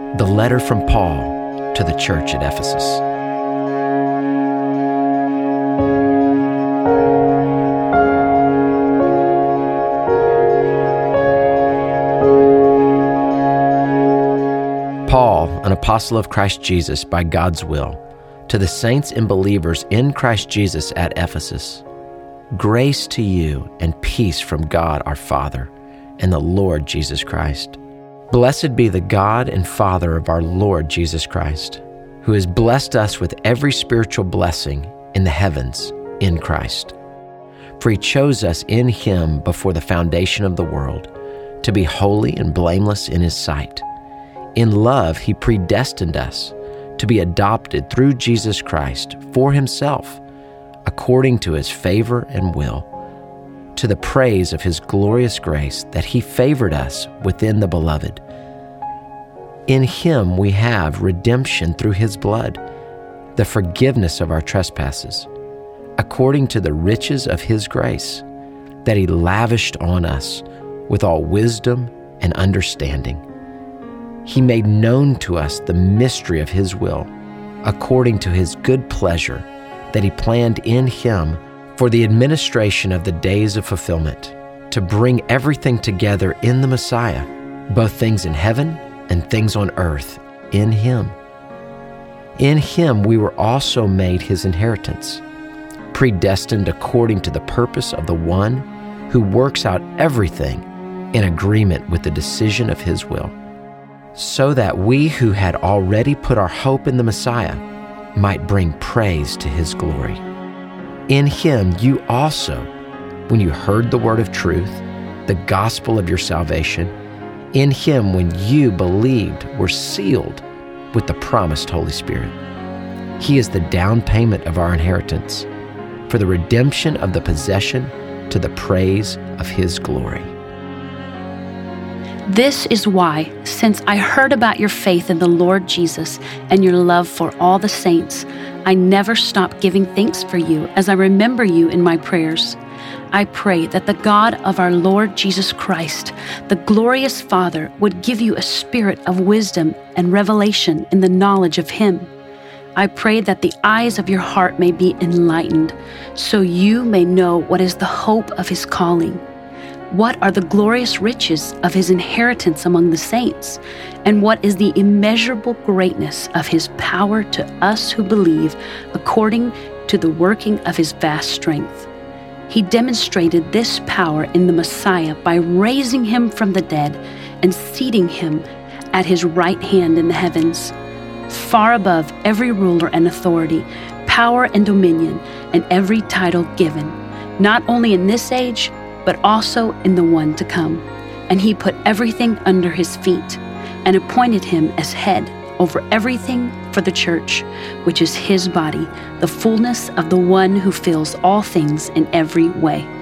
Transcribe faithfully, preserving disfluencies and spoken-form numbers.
The letter from Paul to the church at Ephesus. Paul, an apostle of Christ Jesus by God's will, to the saints and believers in Christ Jesus at Ephesus, grace to you and peace from God our Father and the Lord Jesus Christ. Blessed be the God and Father of our Lord Jesus Christ, who has blessed us with every spiritual blessing in the heavens in Christ. For he chose us in him before the foundation of the world to be holy and blameless in his sight. In love, he predestined us to be adopted through Jesus Christ for himself, according to his favor and will, to the praise of his glorious grace that he favored us within the beloved. In him we have redemption through his blood, the forgiveness of our trespasses, according to the riches of his grace that he lavished on us with all wisdom and understanding. He made known to us the mystery of his will, according to his good pleasure that he planned in him for the administration of the days of fulfillment, to bring everything together in the Messiah, both things in heaven and things on earth, in him. In him we were also made his inheritance, predestined according to the purpose of the one who works out everything in agreement with the decision of his will, so that we who had already put our hope in the Messiah might bring praise to his glory. In him you also, when you heard the word of truth, the gospel of your salvation, in him when you believed were sealed with the promised Holy Spirit. He is the down payment of our inheritance, for the redemption of the possession to the praise of his glory. This is why, since I heard about your faith in the Lord Jesus and your love for all the saints, I never stop giving thanks for you as I remember you in my prayers. I pray that the God of our Lord Jesus Christ, the glorious Father, would give you a spirit of wisdom and revelation in the knowledge of him. I pray that the eyes of your heart may be enlightened, so you may know what is the hope of his calling. What are the glorious riches of his inheritance among the saints? And what is the immeasurable greatness of his power to us who believe, according to the working of his vast strength? He demonstrated this power in the Messiah by raising him from the dead and seating him at his right hand in the heavens, far above every ruler and authority, power and dominion, and every title given, not only in this age, but also in the one to come. And he put everything under his feet and appointed him as head over everything for the church, which is his body, the fullness of the one who fills all things in every way.